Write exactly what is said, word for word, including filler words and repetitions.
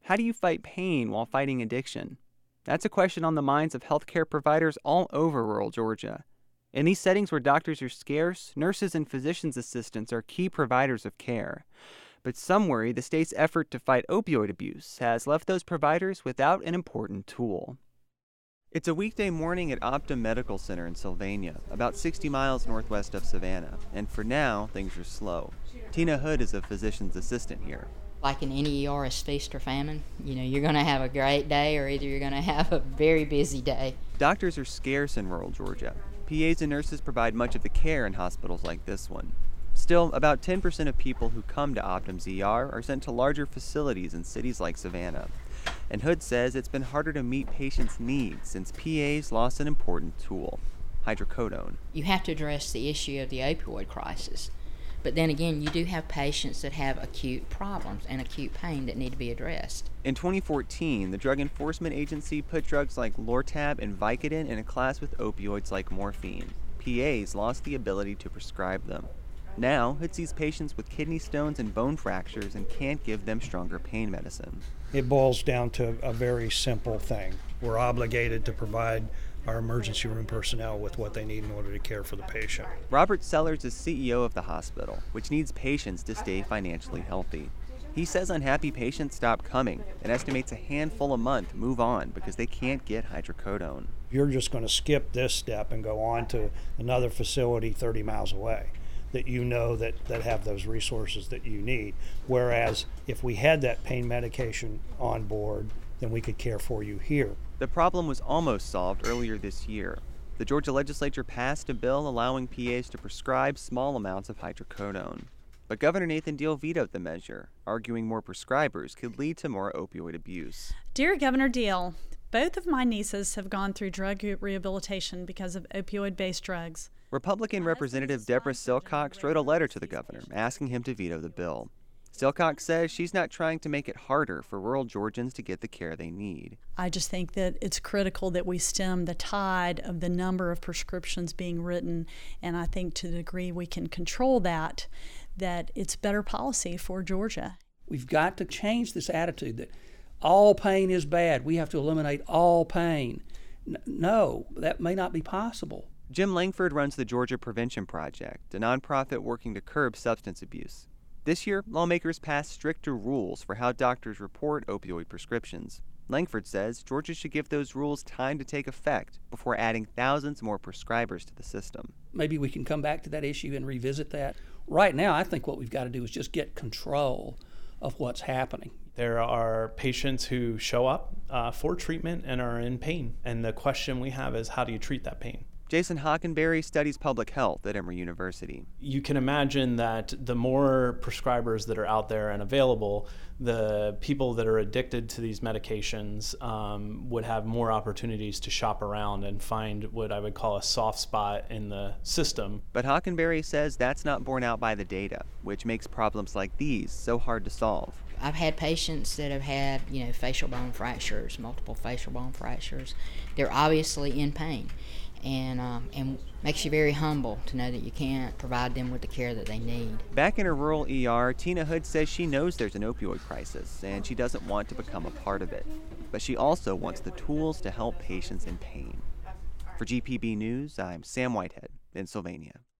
How do you fight pain while fighting addiction? That's a question on the minds of healthcare providers all over rural Georgia. In these settings where doctors are scarce, nurses and physician's assistants are key providers of care. But some worry the state's effort to fight opioid abuse has left those providers without an important tool. It's a weekday morning at Optum Medical Center in Sylvania, about sixty miles northwest of Savannah, and for now, things are slow. Tina Hood is a physician's assistant here. Like in any E R, it's feast or famine. You know, you're going to have a great day or either you're going to have a very busy day. Doctors are scarce in rural Georgia. P As and nurses provide much of the care in hospitals like this one. Still, about ten percent of people who come to Optum's E R are sent to larger facilities in cities like Savannah. And Hood says it's been harder to meet patients' needs since P As lost an important tool, hydrocodone. You have to address the issue of the opioid crisis. But then again, you do have patients that have acute problems and acute pain that need to be addressed. In twenty fourteen, the Drug Enforcement Agency put drugs like Lortab and Vicodin in a class with opioids like morphine. P As lost the ability to prescribe them. Now, it sees patients with kidney stones and bone fractures and can't give them stronger pain medicine. It boils down to a very simple thing. We're obligated to provide our emergency room personnel with what they need in order to care for the patient. Robert Sellers is C E O of the hospital, which needs patients to stay financially healthy. He says unhappy patients stop coming and estimates a handful a month move on because they can't get hydrocodone. You're just going to skip this step and go on to another facility thirty miles away that you know that, that have those resources that you need. Whereas if we had that pain medication on board, then we could care for you here. The problem was almost solved earlier this year. The Georgia legislature passed a bill allowing P As to prescribe small amounts of hydrocodone. But Governor Nathan Deal vetoed the measure, arguing more prescribers could lead to more opioid abuse. Dear Governor Deal, both of my nieces have gone through drug rehabilitation because of opioid-based drugs. Republican Representative Deborah Silcox wrote a letter to the governor asking him to veto the bill. Silcox says she's not trying to make it harder for rural Georgians to get the care they need. I just think that it's critical that we stem the tide of the number of prescriptions being written, and I think to the degree we can control that, that it's better policy for Georgia. We've got to change this attitude that all pain is bad. We have to eliminate all pain. N- no, that may not be possible. Jim Langford runs the Georgia Prevention Project, a nonprofit working to curb substance abuse. This year, lawmakers passed stricter rules for how doctors report opioid prescriptions. Langford says Georgia should give those rules time to take effect before adding thousands more prescribers to the system. Maybe we can come back to that issue and revisit that. Right now, I think what we've got to do is just get control of what's happening. There are patients who show up uh, for treatment and are in pain. And the question we have is, how do you treat that pain? Jason Hockenberry studies public health at Emory University. You can imagine that the more prescribers that are out there and available, the people that are addicted to these medications um, would have more opportunities to shop around and find what I would call a soft spot in the system. But Hockenberry says that's not borne out by the data, which makes problems like these so hard to solve. I've had patients that have had, you know, facial bone fractures, multiple facial bone fractures. They're obviously in pain. And um, and makes you very humble to know that you can't provide them with the care that they need. Back in her rural E R, Tina Hood says she knows there's an opioid crisis and she doesn't want to become a part of it. But she also wants the tools to help patients in pain. For G P B News, I'm Sam Whitehead in Sylvania.